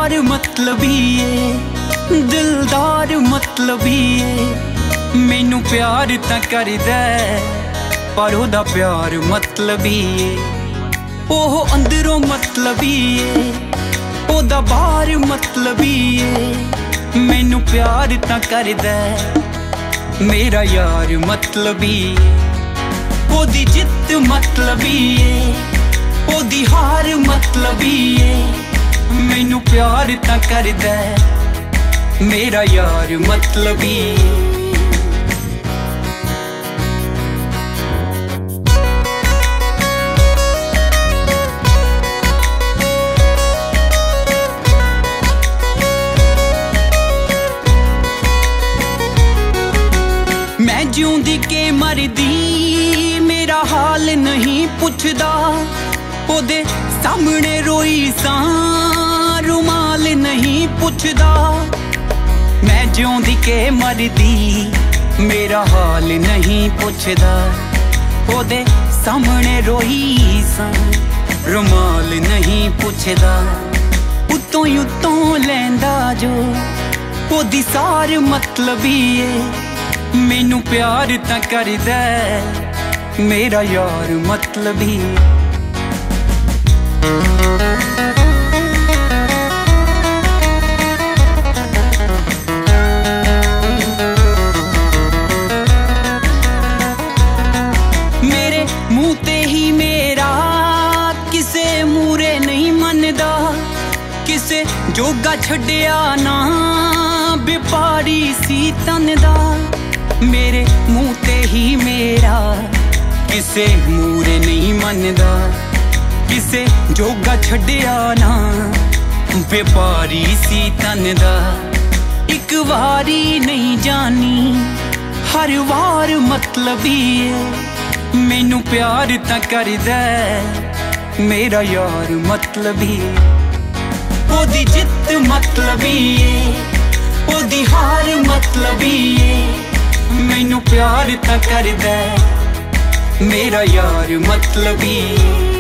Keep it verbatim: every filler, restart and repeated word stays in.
यार मतलबी है, दिलदार मतलबी है। मैनू प्यार तां करदा पर ओदा प्यार मतलबी है। ओह अंदरों मतलबी है, ओदा बाहर मतलबी है। मैनू प्यार तां करदा मेरा यार मतलबी है। ओदी जित मतलबी है, ओदी हार मतलबी है। मैनू प्यार तां करदा मेरा यार मतलबी है। मैं जिउंदी के मरदी मेरा हाल नहीं पुछदा। ओदे सामने रोई सां रुमाल नहीं पुछदा। मैं जिउंदी के मरदी मेरा हाल नहीं पुछदा। ओदे सामने रोई सां रुमाल नहीं पुछदा। उत्तों उत्तों लैंदा जो ओदी सार मतलबी है। मैनू प्यार तां करदा मेरा यार मतलबी। मेरे मुंह ते ही मेरा किसे मूरे नहीं मनदा। किसे जोगा छड्डिया ना व्यापारी सी तन दा। मेरे मुंह ते ही मेरा किसे मूरे नहीं मनदा। किसे जोगा छड्डिया ना व्यापारी सी तन दा। एक वारी नहीं जानी हर वार मतलबी है। मैनू प्यार तां करदा मेरा यार मतलबी। ओदी जित मतलबी है, ओदी हार मतलबी है। मैनू प्यार तां करदा मेरा यार मतलबी।